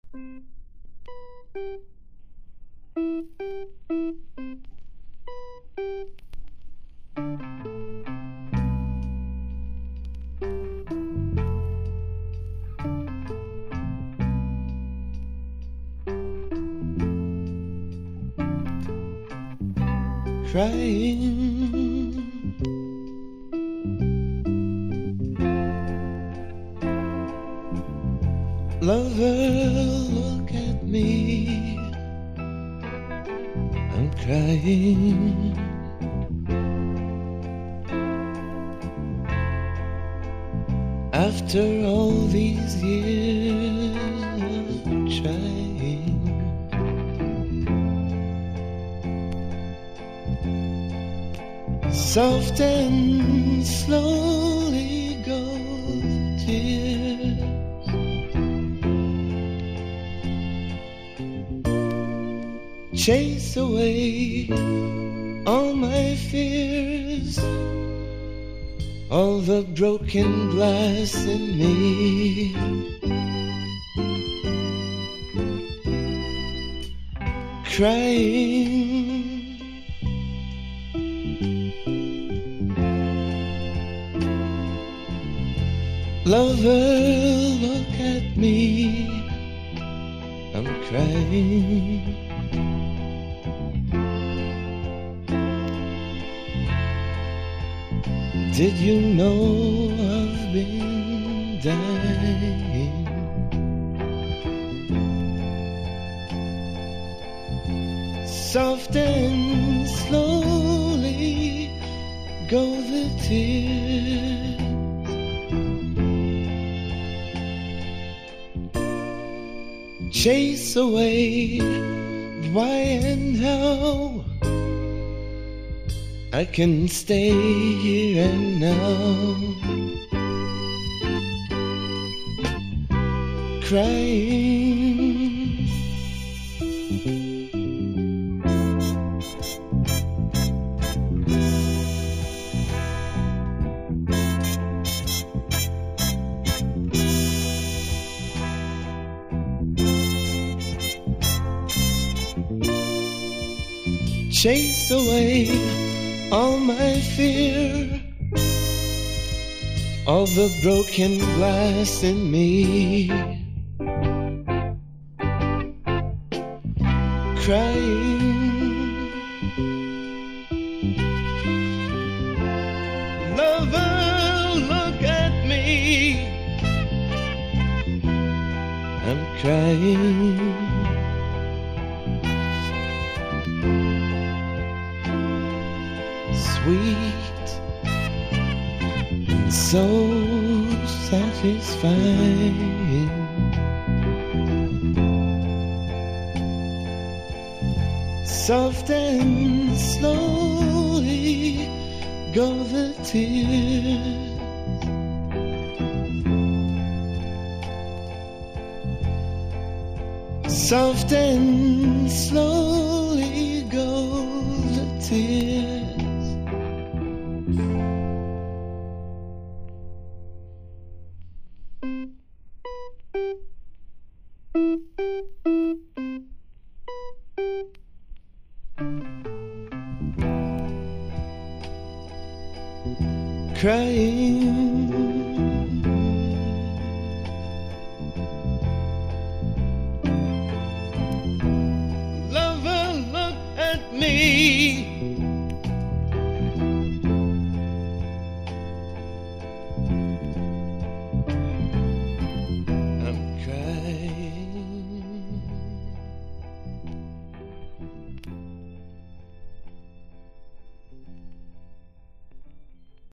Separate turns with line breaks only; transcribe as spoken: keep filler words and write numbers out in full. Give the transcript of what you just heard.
Crying, lover, look at me, I'm crying. After all these years of trying, soft and slowly go the tears. Chase away all my fears, all the broken glass in me. Crying, lover, look at me, I'm crying. Did you know I've been dying? Soft and slowly go the tears. Chase away why and how. I can stay here and now, crying. Chase away all my fear, all the broken glass in me. Crying, lover, look at me, I'm crying. Sweet and so satisfying, soft and slowly go the tears. Soft and slowly go the tears. Crying, lover, look at me,